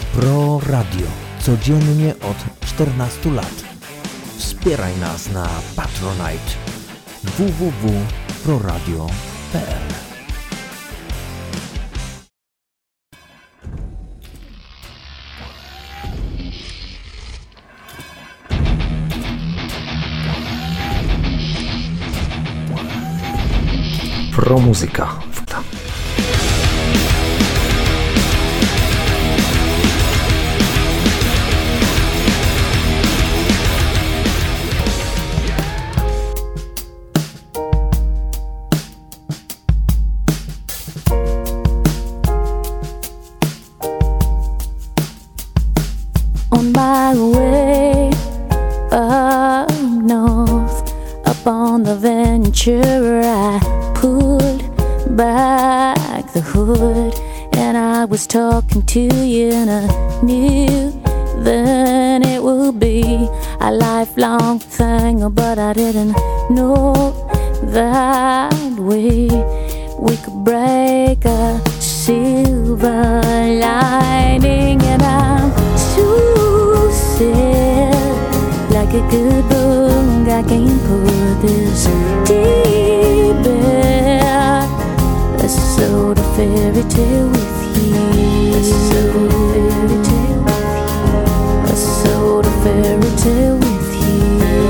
Pro Radio. Codziennie od 14 lat. Wspieraj nas na Patronite www.proradio.pl. Pro Muzyka. On my way up north, up on the Ventura, I pulled back the hood and I was talking to you, and I knew then it would be a lifelong thing, but I didn't know that we could break a silver lining. And I'm so sad, like a good book, I can't put this deep back. Let's sort of fairy tale with you. Let's sort of fairy tale with you. Let's sort of fairy tale with you.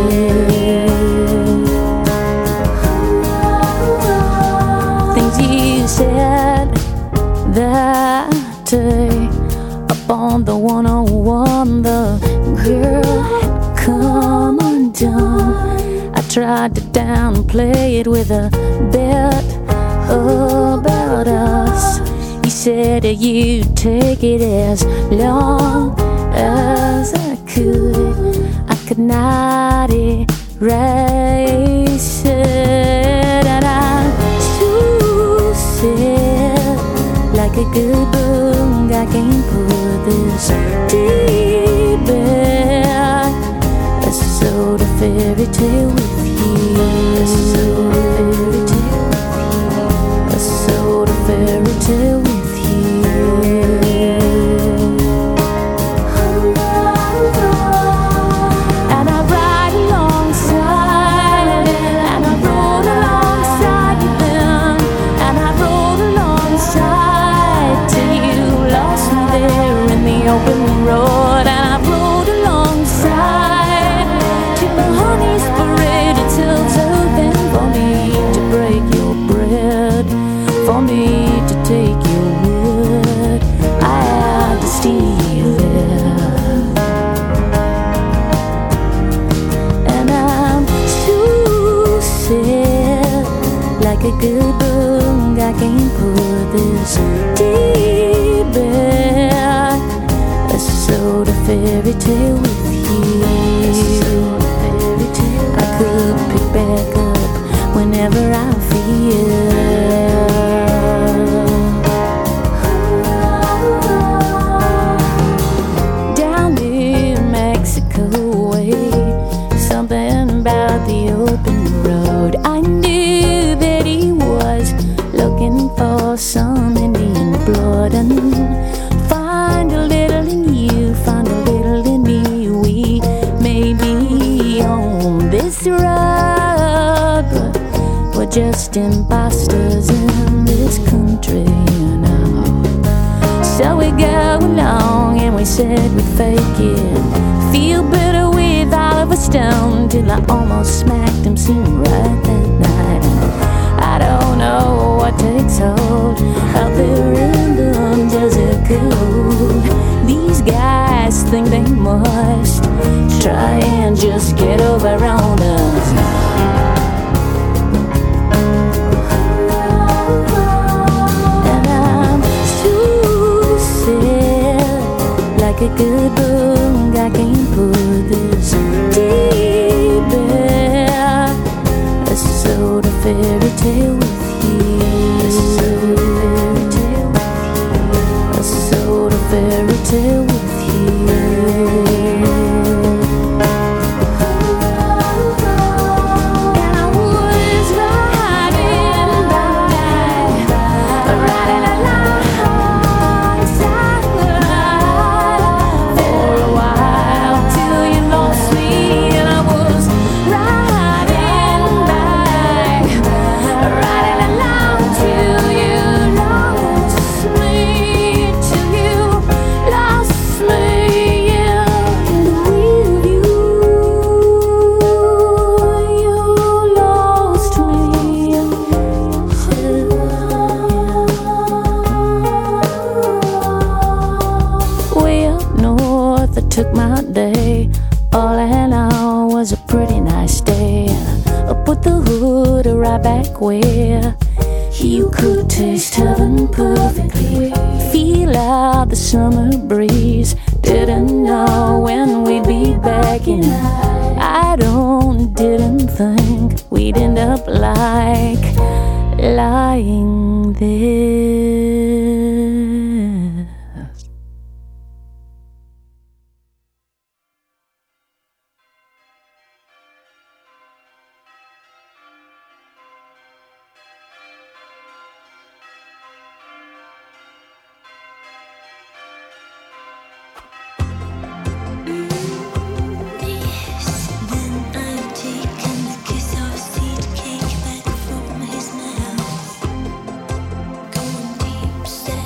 Things you said that day up on the 101, the girl had come undone. I tried to downplay it with a bet about us. You said that you'd take it as long as I could not erase it. And I'm so sad, like a good book, I can't put this deep back. A sort of fairy tale with you. A sort of fairy tale with you. A sort of fairy tale with you. And I ride alongside, and I rode alongside you then, and I rode alongside till you lost me there in the open road. And I rode alongside till my honey's parade. It's open for me to break your bread, for me to take your wood. I had to steal it. And I'm so sad, like a good book, I can't put this deep back. A sort of fairy tale with you. A sort of fairy tale. I could pick back up whenever I feel. Down in Mexico way, something about the open road. I knew that he was looking for some Indian blood, and find a little in you, find a little in me. We may be on this road, but we're just imposters in this country now. So we go along and we said we'd fake it, feel better with all of us down, till I almost smacked him scene right that night. I don't know what takes hold out there in the desert cold. These guys think they must try and just get over on us. And I'm so sad, like a good book, I can't put this deep back. A sort of fairy tale with you. A sort of fairy tale with you. A sort of fairy tale with you. And I was riding alongside like where you could taste heaven perfectly, feel out the summer breeze. Didn't know when we'd be back in. I didn't think we'd end up like lying there. Stay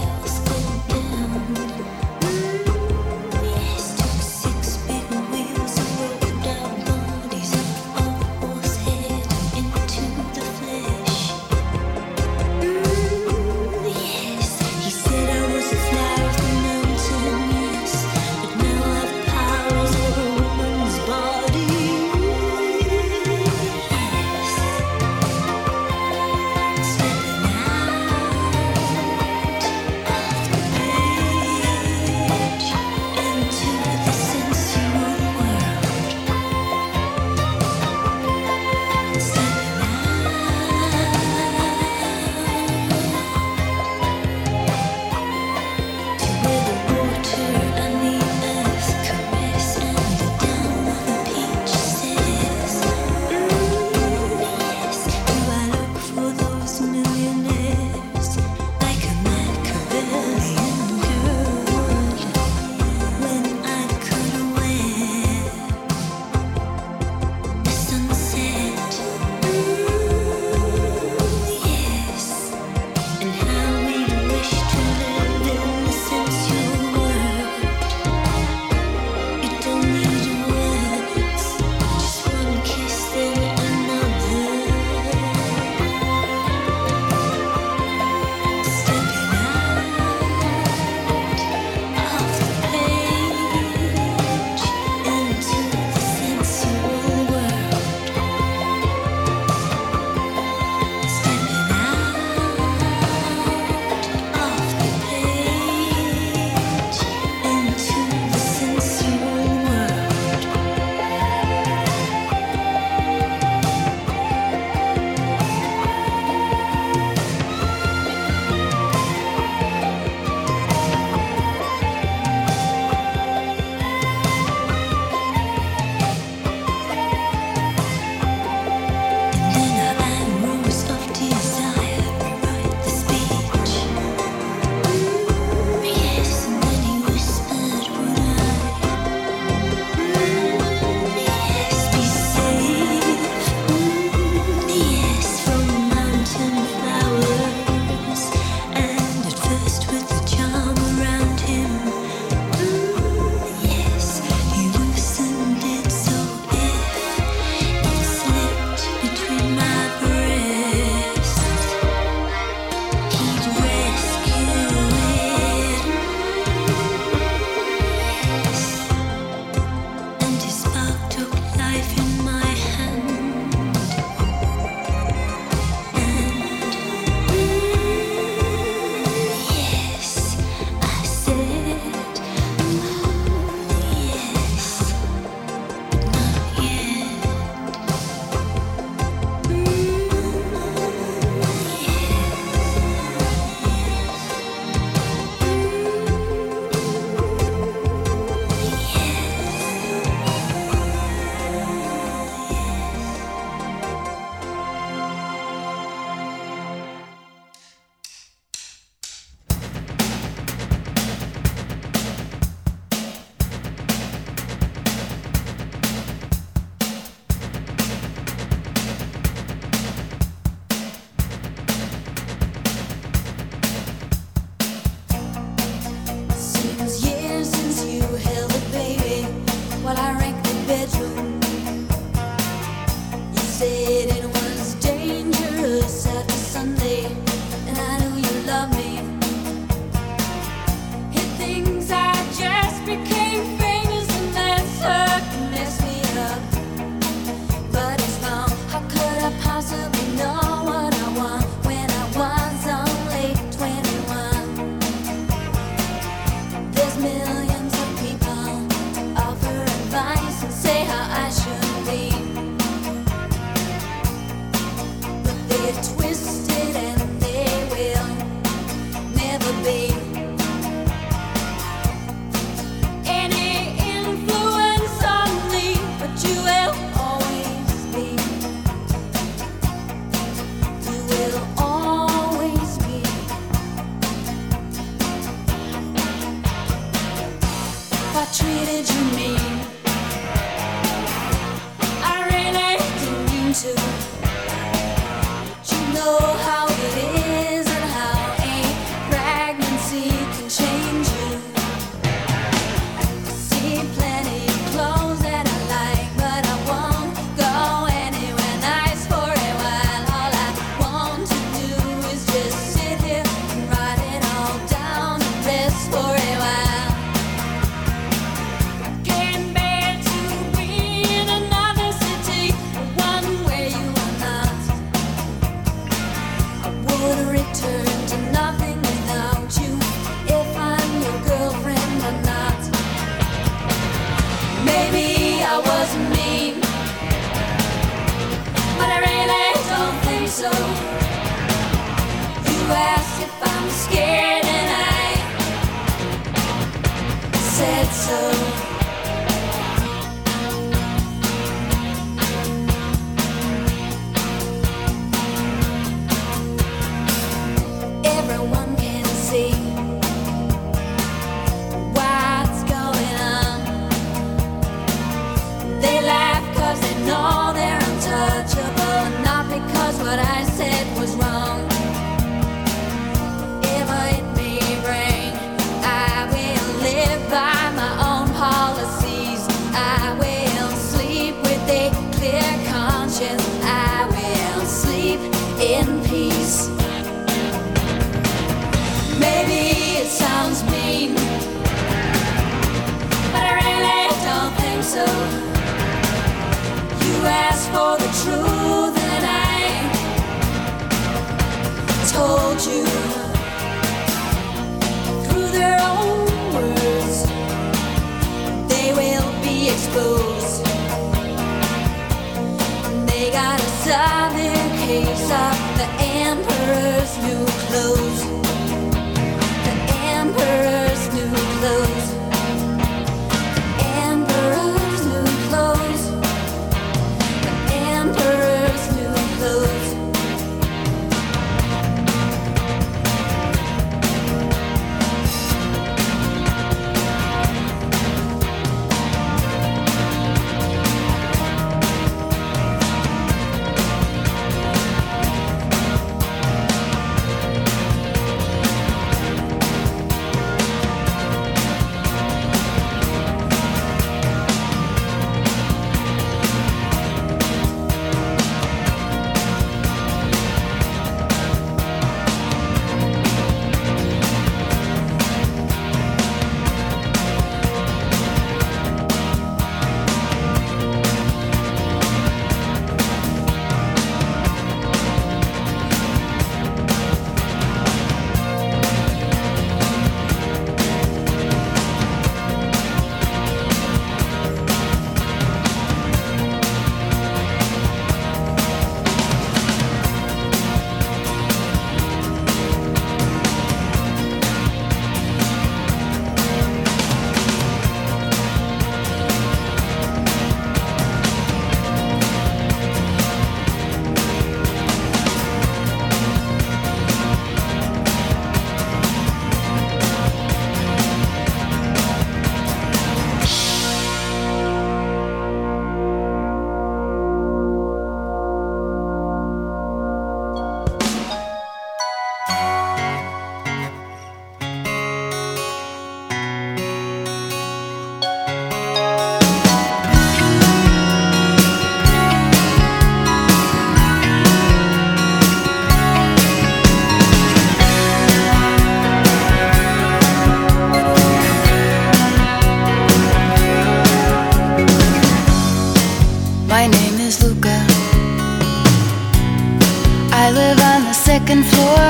second floor.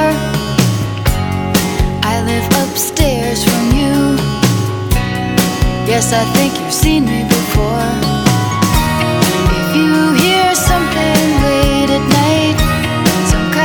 I live upstairs from you. Yes, I think you've seen me before. If you hear something late at night, some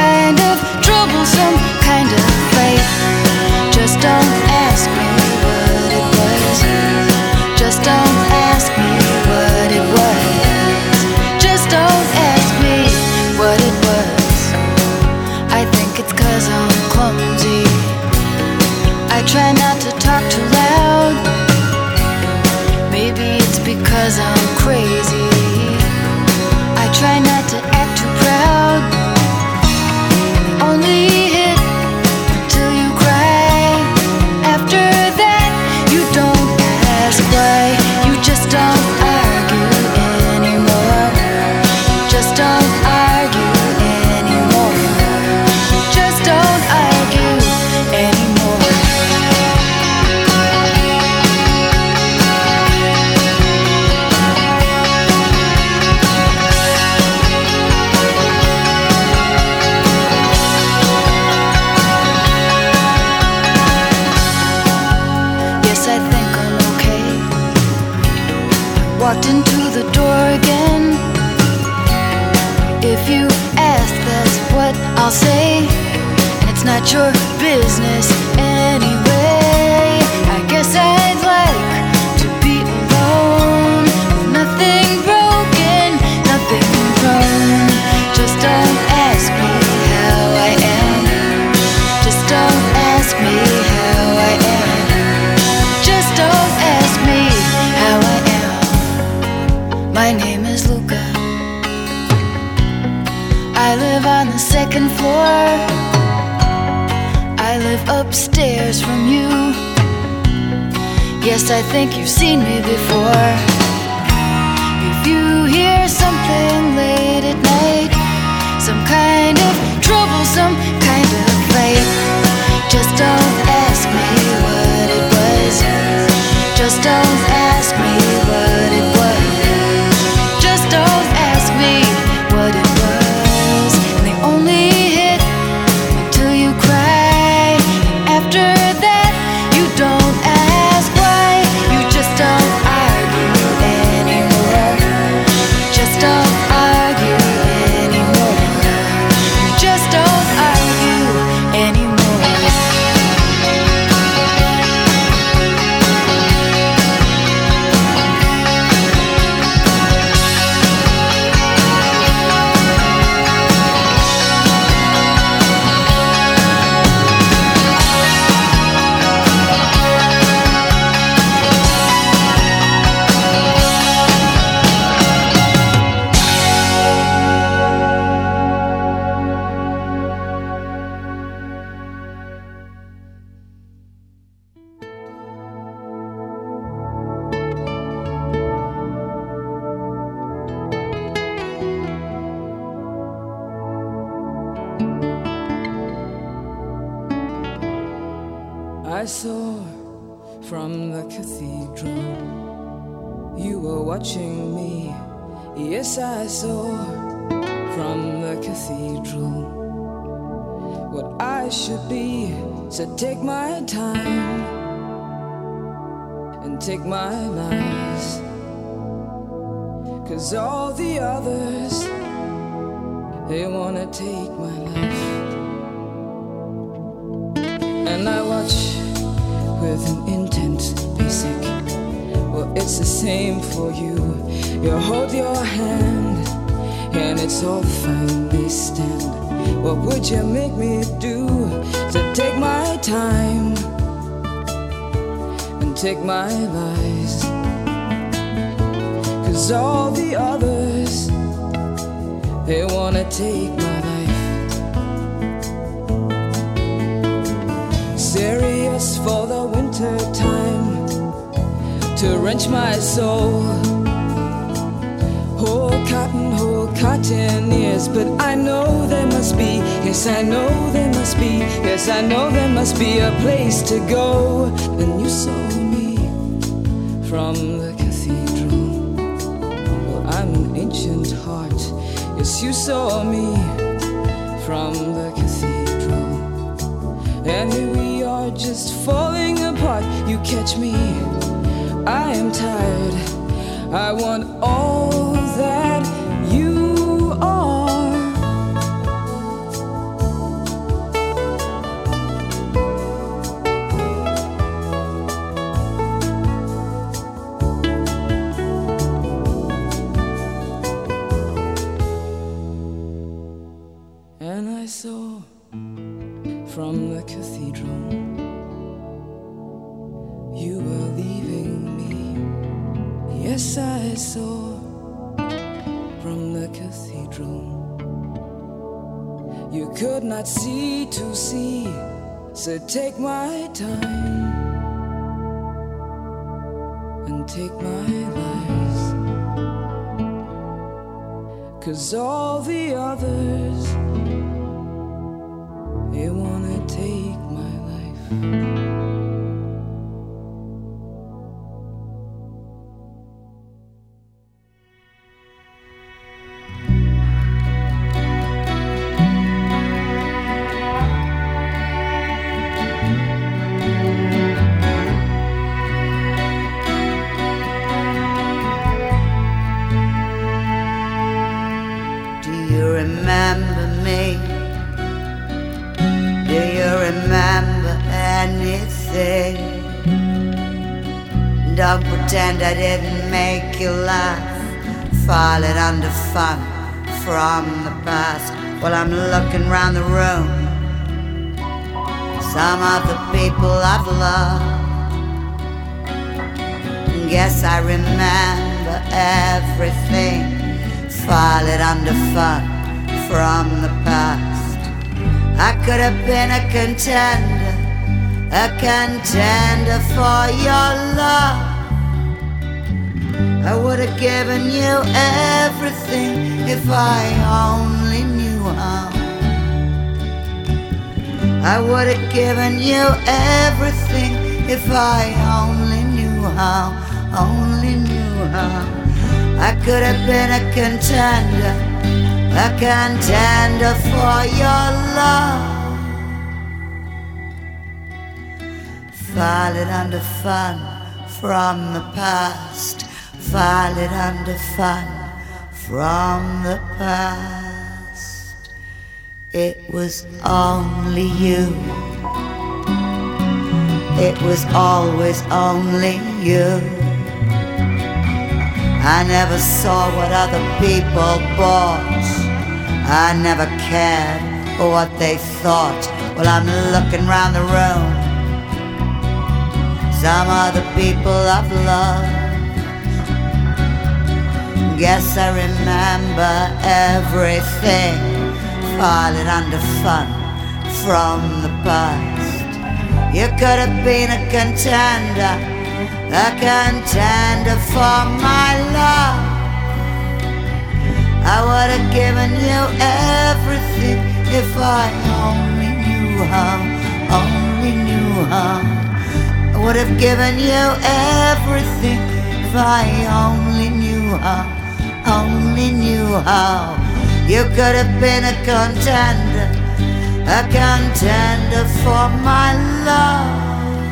your business anyway. I guess I'd like to be alone, with nothing broken, nothing wrong. Just don't ask me how I am. Just don't ask me how I am. Just don't ask me how I am. My name is Luca. I live on the second floor. I live upstairs from you. Yes, I think you've seen me before. If you hear something late at night, some kind of trouble, some kind of fight, just don't ask me what it was. Just don't ask me what it was. Just don't ask me what it was. And they only hit until you cry. And after that, you don't ask why. You just don't argue anymore. Just don't argue anymore. You just don't argue anymore. I saw from the cathedral you were watching me. Yes, I saw from the cathedral what I should be. So take my time and take my lies, 'cause all the others, they wanna take my life. And I watch with an intent basic. Well, it's the same for you. You hold your hand and it's all fine, they stand. What would you make me do? So take my time and take my lies, 'cause all the others, they wanna take my life. Serious for the winter time, to wrench my soul. Whole cotton ears, but I know there must be, yes I know there must be, yes I know there must be a place to go. And you saw me from the cathedral. Well, I'm an ancient heart. Yes, you saw me from the cathedral. And here we are just falling apart. You catch me, I am tired. I want all that you are. And I saw from the cathedral you were leaving me. Yes, I saw from the cathedral you could not see to see. So take my time and take my lies, 'cause all the others, they wanna take my life. Do you remember me? Do you anything. Don't pretend I didn't make you laugh. File it under fun from the past. While I'm looking round the room, some of the people I've loved. Guess I remember everything. File it under fun from the past. I could have been a contender for your love. I would have given you everything if I only knew how. I would have given you everything if I only knew how, only knew how. I could have been a contender for your love. File it under fun from the past. File it under fun from the past. It was only you. It was always only you. I never saw what other people bought. I never cared for what they thought. Well, I'm looking round the room. Some other people I've loved. Guess I remember everything. File it under fun from the past. You could have been a contender for my love. I would have given you everything if I only knew how, only knew how. I would have given you everything if I only knew how, only knew how. You could have been a contender for my love.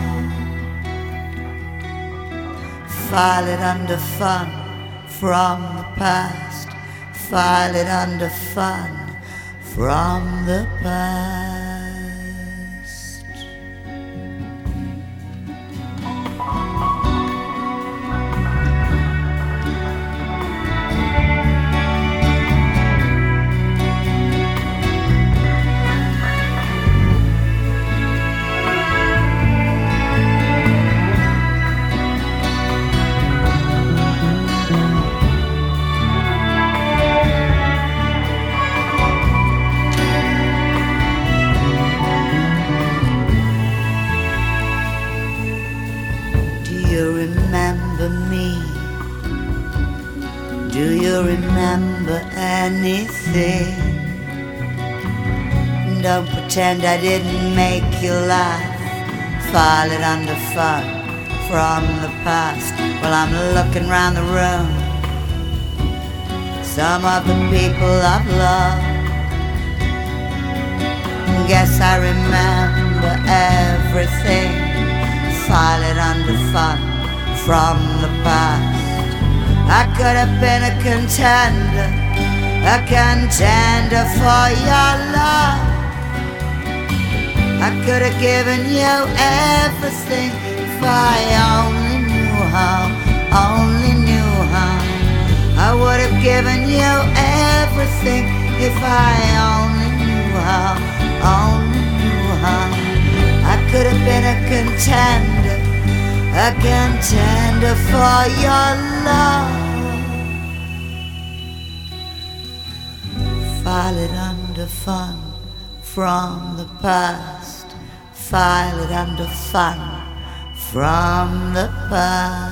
File it under fun from the past. File it under fun from the past. Do you remember anything? Don't pretend I didn't make you laugh. File it under fun from the past. While I'm looking round the room, some of the people I've loved. Guess I remember everything. File it under fun from the past. I could have been a contender for your love. I could have given you everything if I only knew how, only knew how. I would have given you everything if I only knew how, only knew how. I could have been a contender for your love. File it under fun from the past. File it under fun from the past.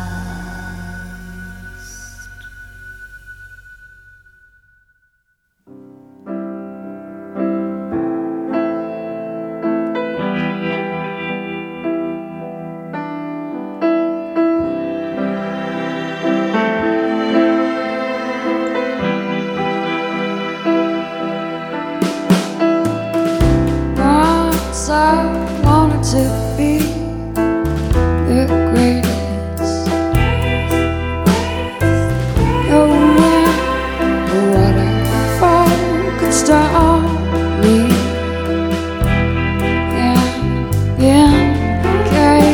Came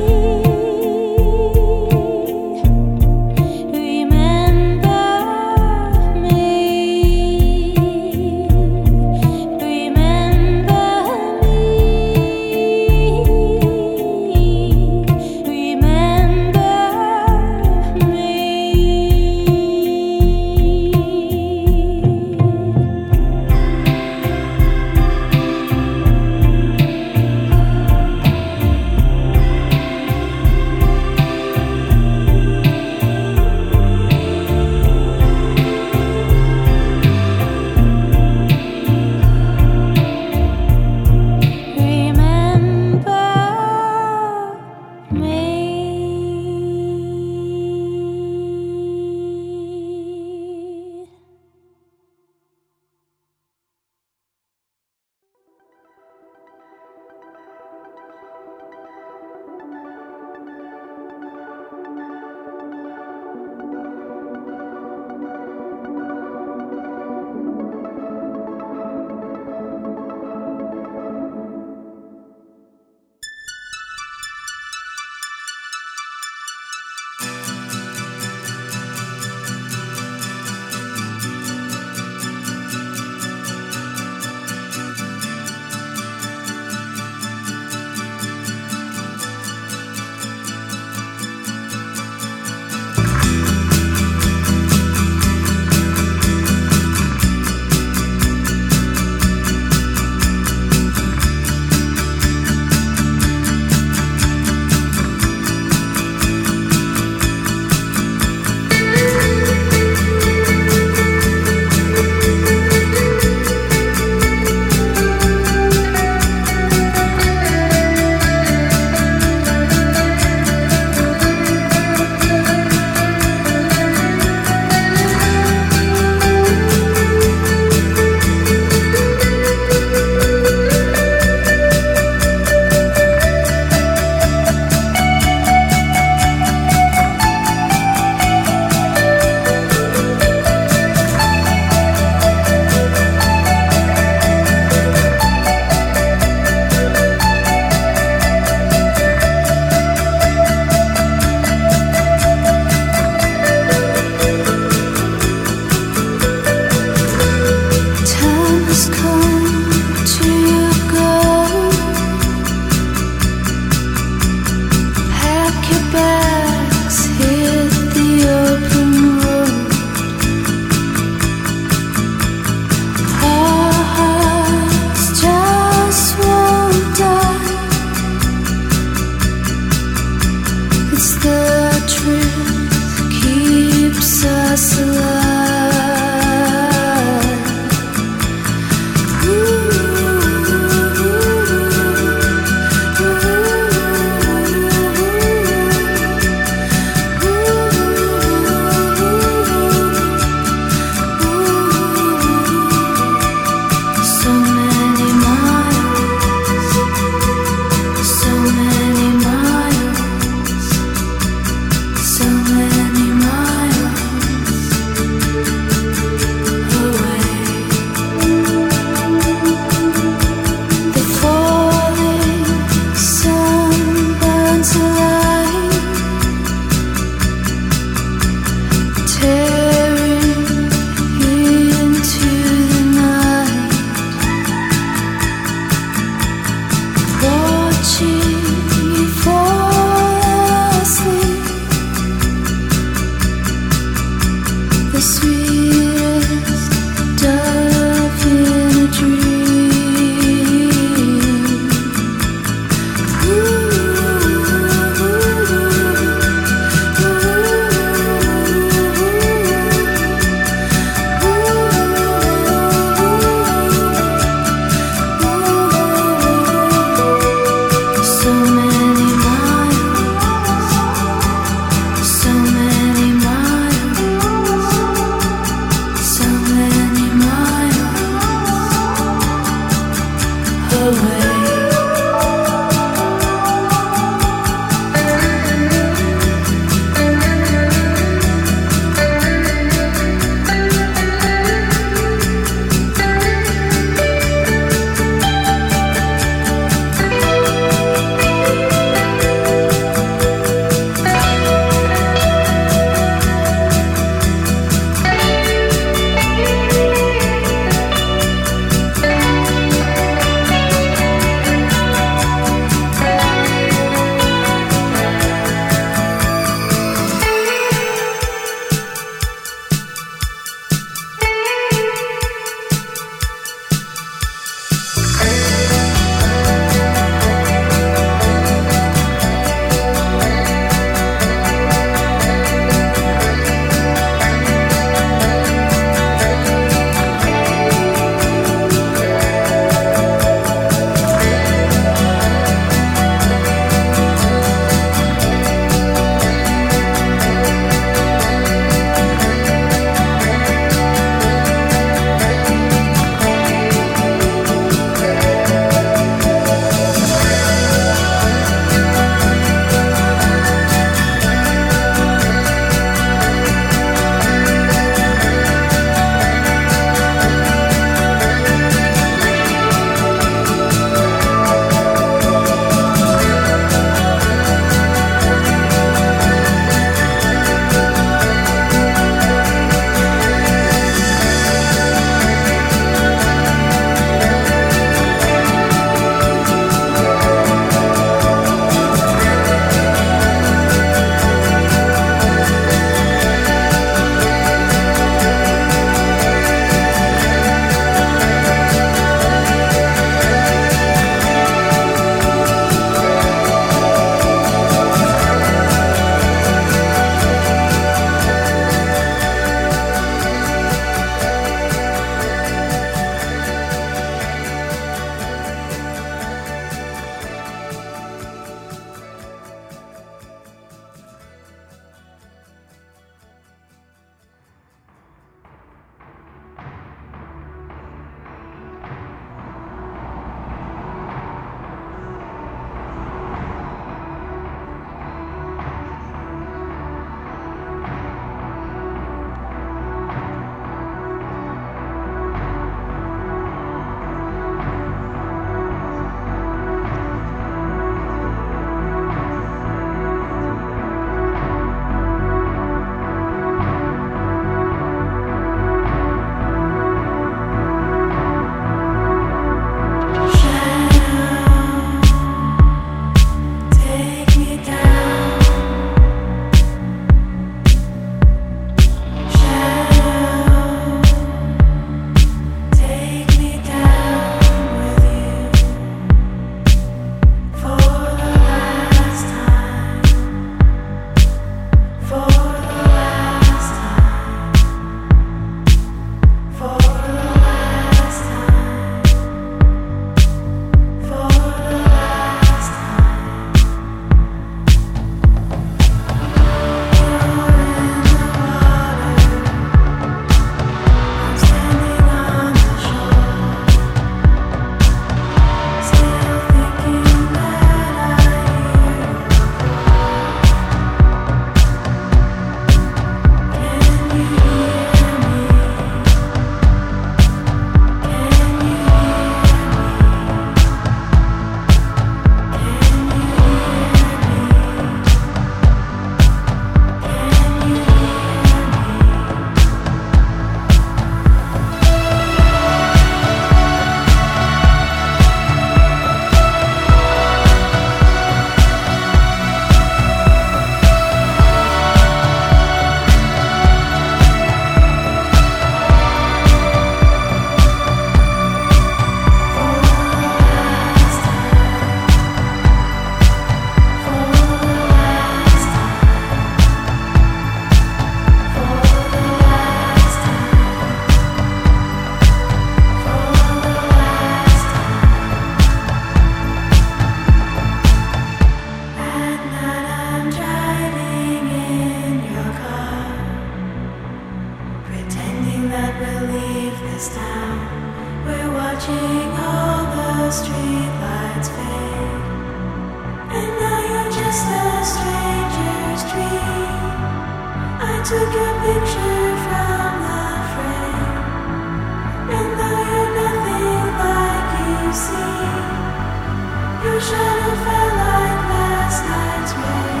that we'll leave this town. We're watching all the streetlights fade, and now you're just a stranger's dream. I took your picture from the frame, and though you're nothing like you seem, your shadow fell like last night's rain.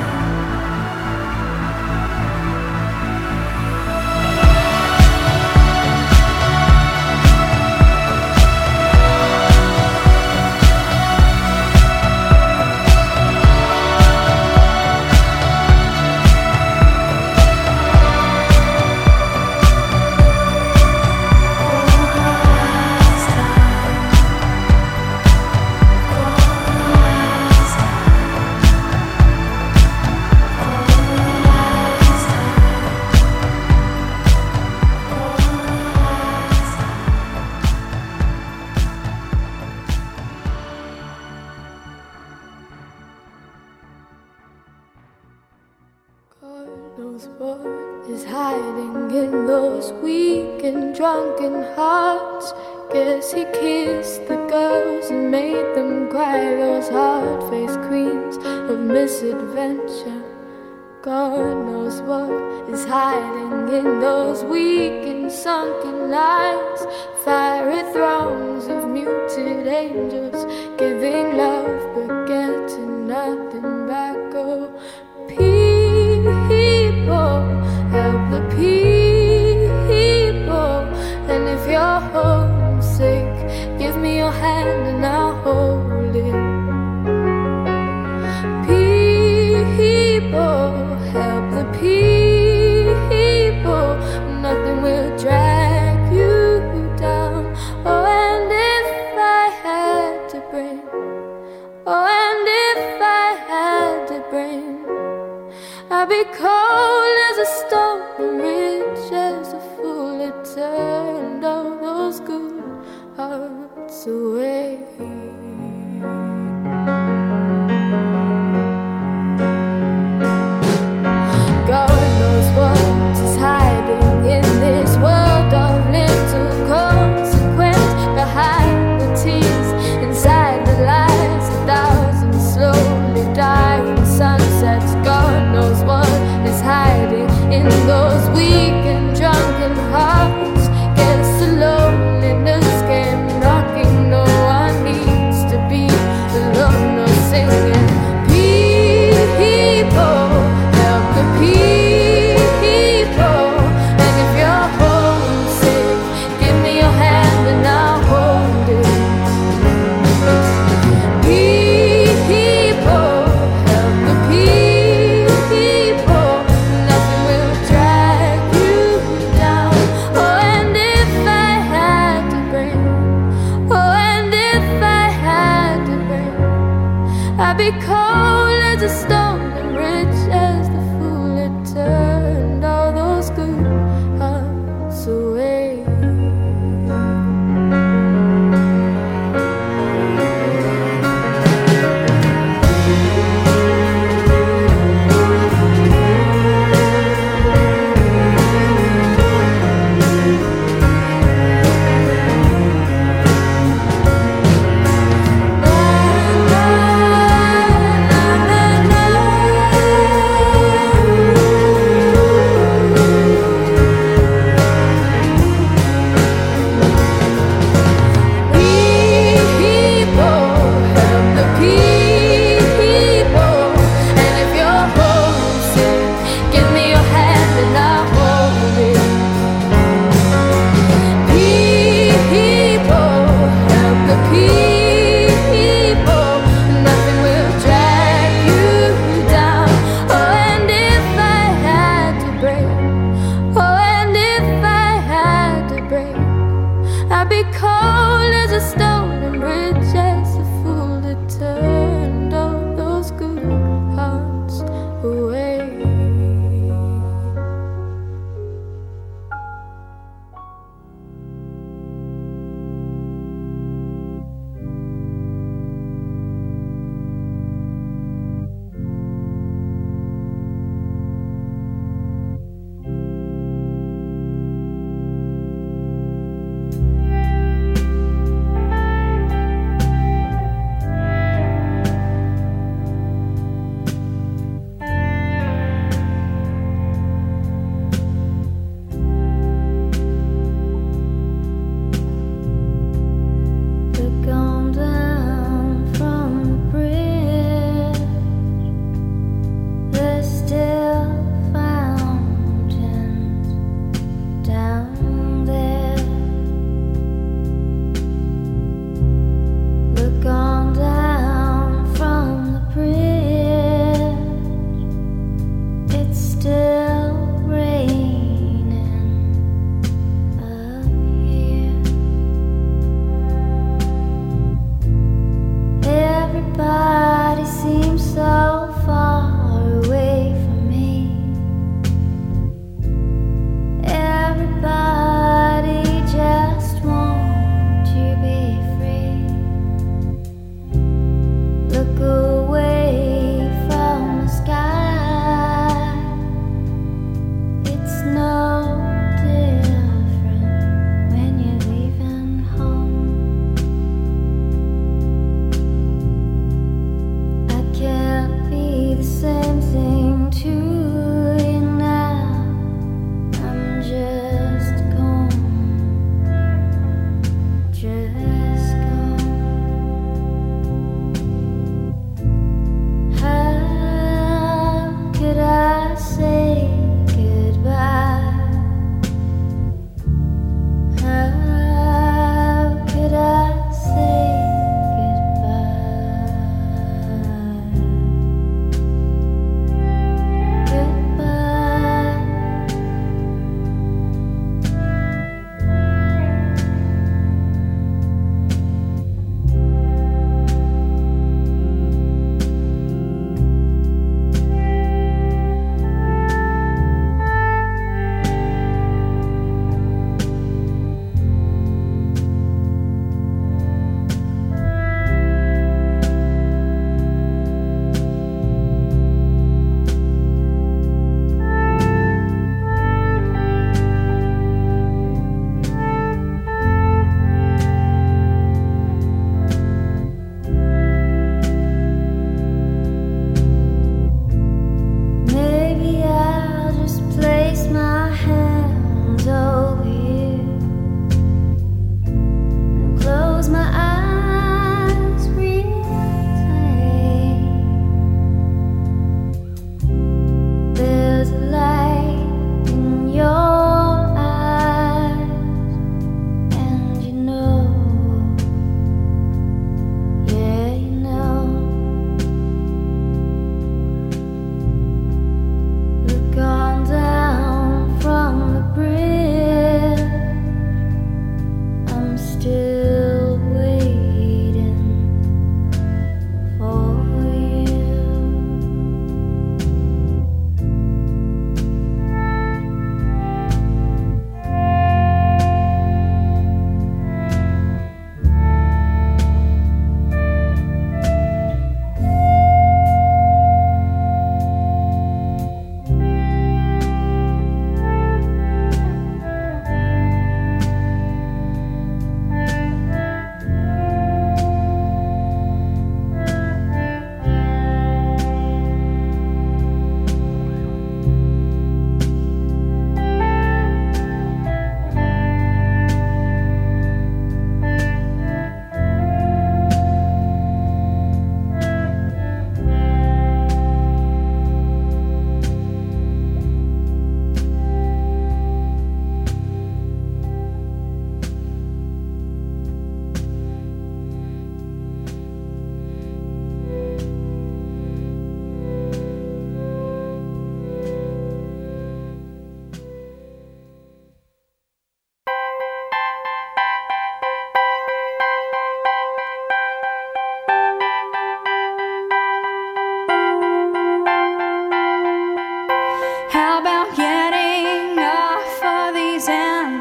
Drunken hearts, guess he kissed the girls and made them cry, those hard-faced queens of misadventure. God knows what is hiding in those weak and sunken lines, fiery throngs of muted angels, giving love but getting nothing back. Oh, people, help the people. And if you're homesick, give me your hand and I'll hold it. People, help the people. Nothing will drag you down. Oh, and if I had to bring, oh, and if I had to bring, I'd be cold as a stone and rich as a fool. It turned all those good hearts away. God knows what is hiding in this world of little consequence, behind the tears, inside the lies, 1,000 slowly dying sunsets. God knows what is hiding in those weak and drunken hearts. Guess the loneliness came knocking. No one needs to be alone or singing. People, help the people. And if you're homesick, give me your hand and I'll hold it. People, help the people. Nothing will drag you down. Oh, and if I had to bring, oh, and if I had to bring, I'd be cold as a stone and rich as the fool. It turned all those good hearts away. Na, na, na, na, na.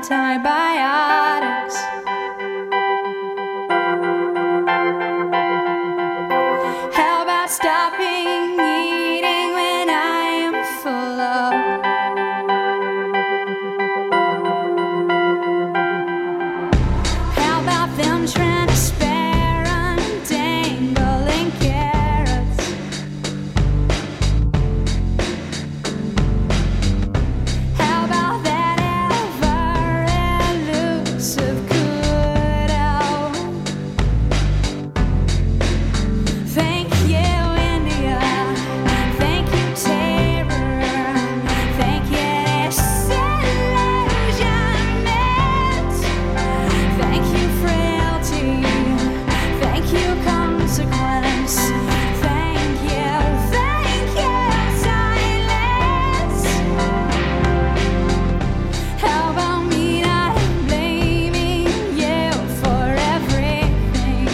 antibiotics. How about stopping eating when I am full of? How about them transparent dangling carrots? How about that ever elusive kudo? Thank you, India. Thank you, terror. Thank you, disillusionment. Thank you, frailty. Thank you, consequence. Thank you, silence. How about me not blaming you for everything?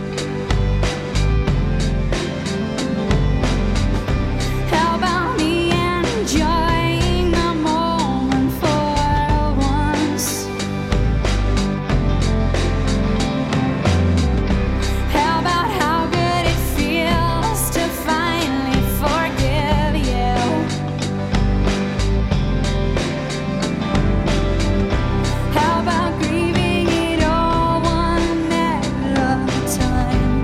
How about me enjoying the moment for once? How about how good it feels to finally forgive you? How about grieving it all one at a time?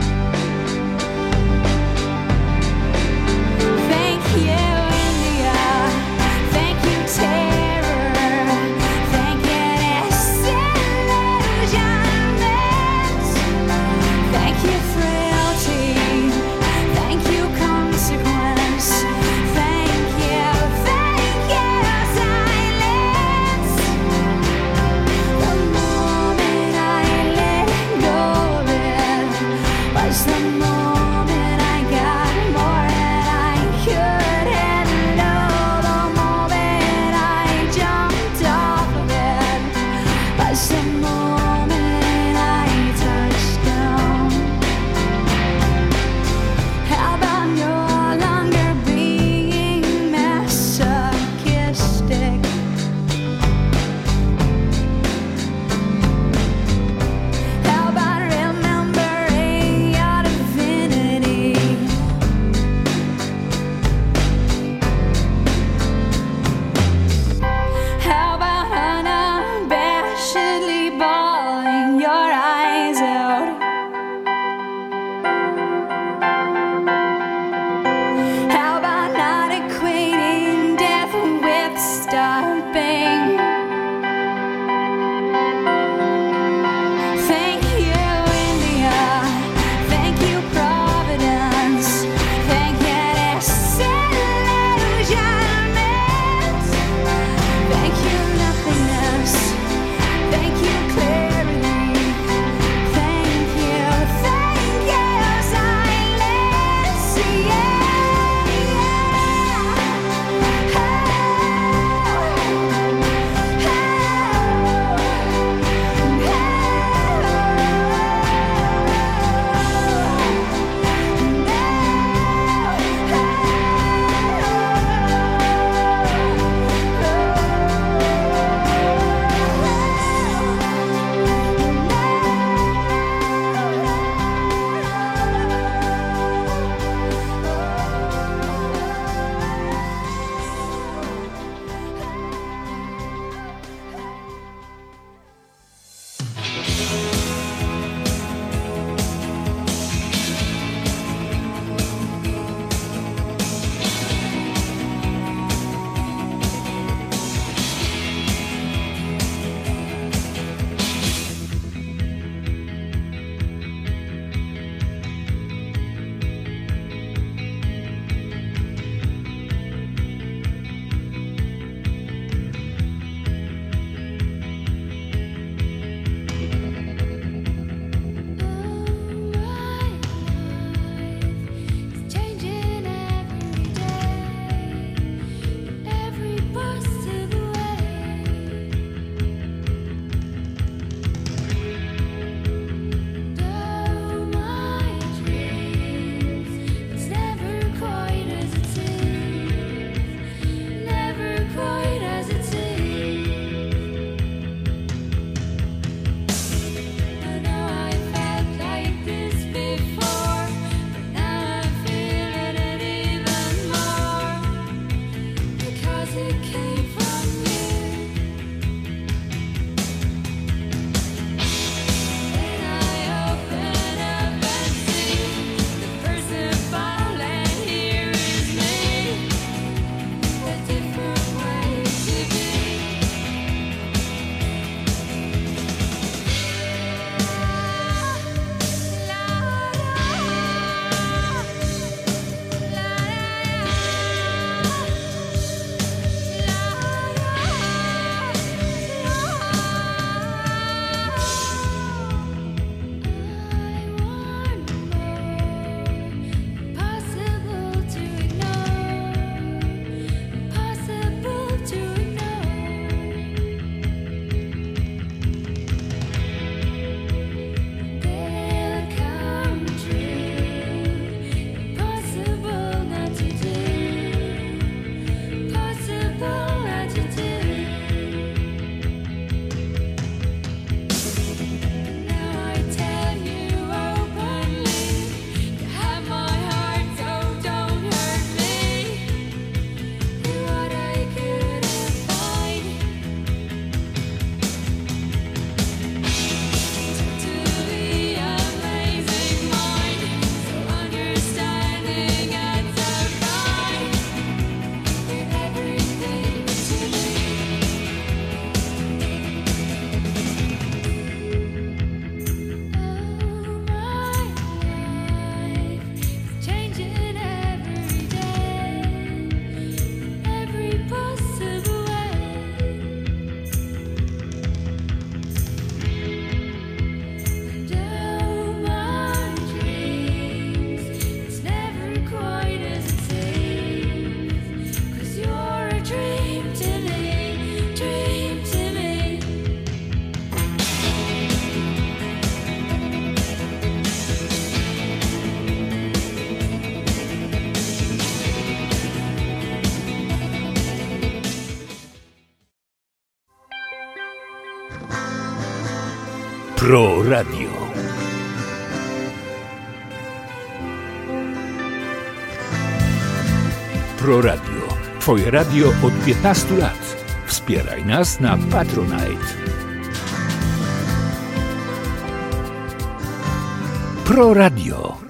Thank you, India. Thank you, terror. Thank you, disillusionment. Thank you, frailty. Thank you, consequence. Thank you, silence. The moment I let go of it was the moment I got more than I could handle. The moment I jumped off of it was the moment I touched down. How about no longer being masochistic? How about remembering your divinity? How about unabashedly bald? Pro Radio. Pro Radio. Twoje radio od 15 lat. Wspieraj nas na Patronite. Pro Radio.